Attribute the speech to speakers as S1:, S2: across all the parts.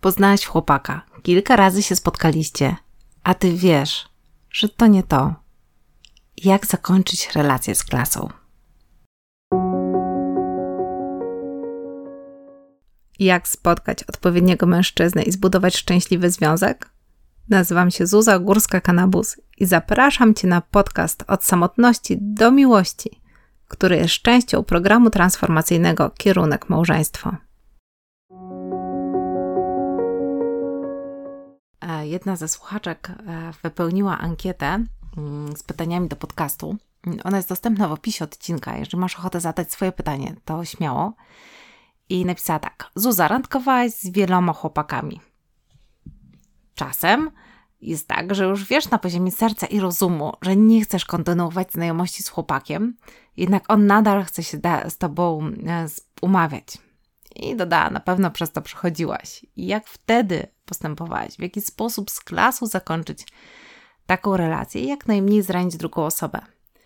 S1: Poznałaś chłopaka, kilka razy się spotkaliście, a ty wiesz, że to nie to. Jak zakończyć relację z klasą? Jak spotkać odpowiedniego mężczyznę i zbudować szczęśliwy związek? Nazywam się Zuza Górska-Kanabus i zapraszam Cię na podcast Od samotności do miłości, który jest częścią programu transformacyjnego Kierunek Małżeństwo. Jedna ze słuchaczek wypełniła ankietę z pytaniami do podcastu. Ona jest dostępna w opisie odcinka. Jeżeli masz ochotę zadać swoje pytanie, to śmiało. I napisała tak. Zuza, randkowałaś z wieloma chłopakami. Czasem jest tak, że już wiesz na poziomie serca i rozumu, że nie chcesz kontynuować znajomości z chłopakiem, jednak on nadal chce się z tobą umawiać. I dodała, na pewno przez to przechodziłaś. I jak wtedy postępowałaś? W jaki sposób z klasą zakończyć taką relację i jak najmniej zranić drugą osobę?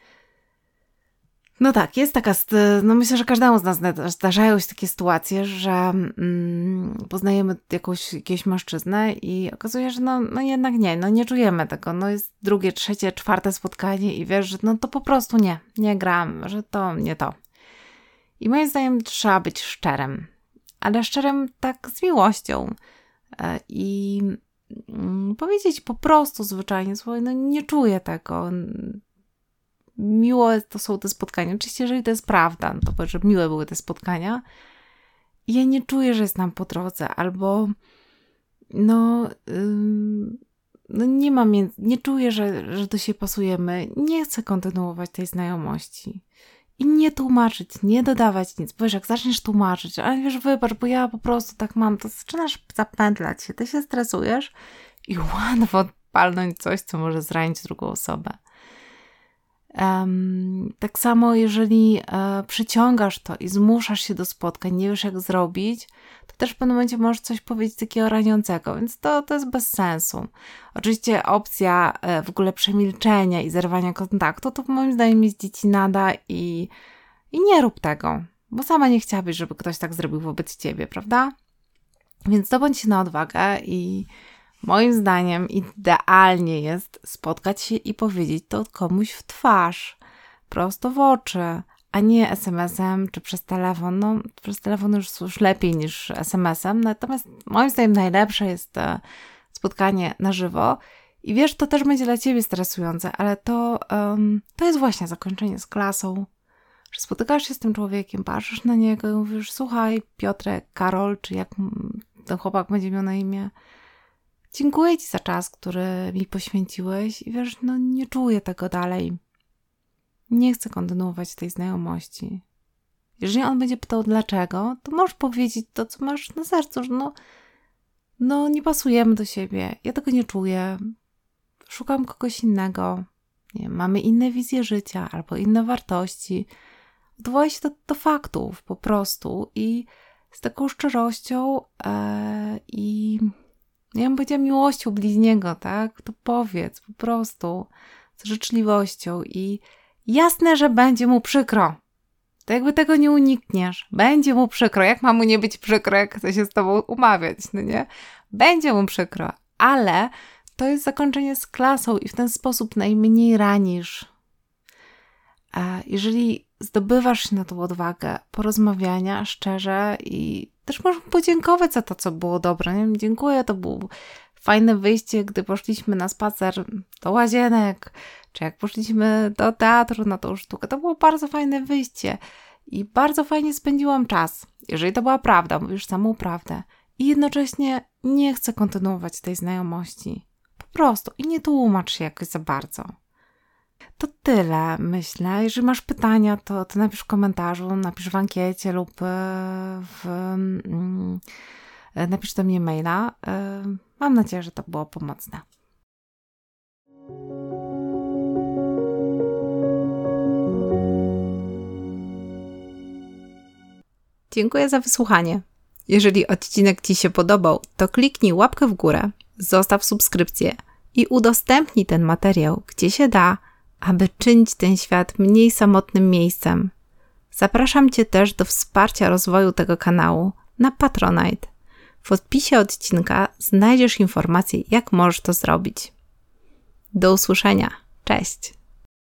S1: No tak, jest taka, myślę, że każdemu z nas zdarzają się takie sytuacje, że poznajemy jakiegoś mężczyznę i okazuje się, że no jednak nie czujemy tego, jest drugie, trzecie, czwarte spotkanie i wiesz, że to po prostu nie gram, że to nie to. I moim zdaniem trzeba być szczerym, ale szczerym tak z miłością i powiedzieć po prostu zwyczajnie, słuchaj, nie czuję tego. Miłe to są te spotkania. Oczywiście, jeżeli to jest prawda, to powiedz, że miłe były te spotkania. I ja nie czuję, że jest nam po drodze, albo nie czuję, że do siebie pasujemy. Nie chcę kontynuować tej znajomości. I nie tłumaczyć, nie dodawać nic. Bo wiesz, jak zaczniesz tłumaczyć, ale wiesz, wybacz, bo ja po prostu tak mam, to zaczynasz zapętlać się, ty się stresujesz i łatwo palnąć coś, co może zranić drugą osobę. Tak samo, jeżeli przyciągasz to i zmuszasz się do spotkań, nie wiesz jak zrobić, to też w pewnym momencie możesz coś powiedzieć takiego raniącego, więc to jest bez sensu. Oczywiście opcja w ogóle przemilczenia i zerwania kontaktu, to moim zdaniem jest dziecinada i nie rób tego, bo sama nie chciałabyś, żeby ktoś tak zrobił wobec ciebie, prawda? Więc zdobądź się na odwagę i moim zdaniem idealnie jest spotkać się i powiedzieć to komuś w twarz, prosto w oczy, a nie SMS-em czy przez telefon. Przez telefon już lepiej niż SMS-em, natomiast moim zdaniem najlepsze jest spotkanie na żywo. I wiesz, to też będzie dla ciebie stresujące, ale to jest właśnie zakończenie z klasą, że spotykasz się z tym człowiekiem, patrzysz na niego i mówisz, słuchaj Piotrek, Karol, czy jak ten chłopak będzie miał na imię, dziękuję Ci za czas, który mi poświęciłeś i wiesz, nie czuję tego dalej. Nie chcę kontynuować tej znajomości. Jeżeli on będzie pytał dlaczego, to możesz powiedzieć to, co masz na sercu, że nie pasujemy do siebie, ja tego nie czuję, szukam kogoś innego, nie wiem, mamy inne wizje życia albo inne wartości. Odwołaj się do faktów po prostu i z taką szczerością ja bym powiedziała miłością bliźniego, tak? To powiedz po prostu z życzliwością i jasne, że będzie mu przykro. To jakby tego nie unikniesz. Będzie mu przykro. Jak ma mu nie być przykro, jak chce się z tobą umawiać, nie? Będzie mu przykro, ale to jest zakończenie z klasą i w ten sposób najmniej ranisz. Jeżeli zdobywasz się na tą odwagę porozmawiania szczerze i też możesz podziękować za to, co było dobre. Nie? Dziękuję, to było fajne wyjście, gdy poszliśmy na spacer do Łazienek, czy jak poszliśmy do teatru na tą sztukę. To było bardzo fajne wyjście i bardzo fajnie spędziłam czas. Jeżeli to była prawda, mówisz samą prawdę. I jednocześnie nie chcę kontynuować tej znajomości. Po prostu. I nie tłumacz się jakoś za bardzo. To tyle, myślę. Jeżeli masz pytania, to napisz w komentarzu, napisz w ankiecie lub napisz do mnie maila. Mam nadzieję, że to było pomocne. Dziękuję za wysłuchanie. Jeżeli odcinek Ci się podobał, to kliknij łapkę w górę, zostaw subskrypcję i udostępnij ten materiał, gdzie się da, aby czynić ten świat mniej samotnym miejscem. Zapraszam Cię też do wsparcia rozwoju tego kanału na Patronite. W opisie odcinka znajdziesz informacje, jak możesz to zrobić. Do usłyszenia. Cześć!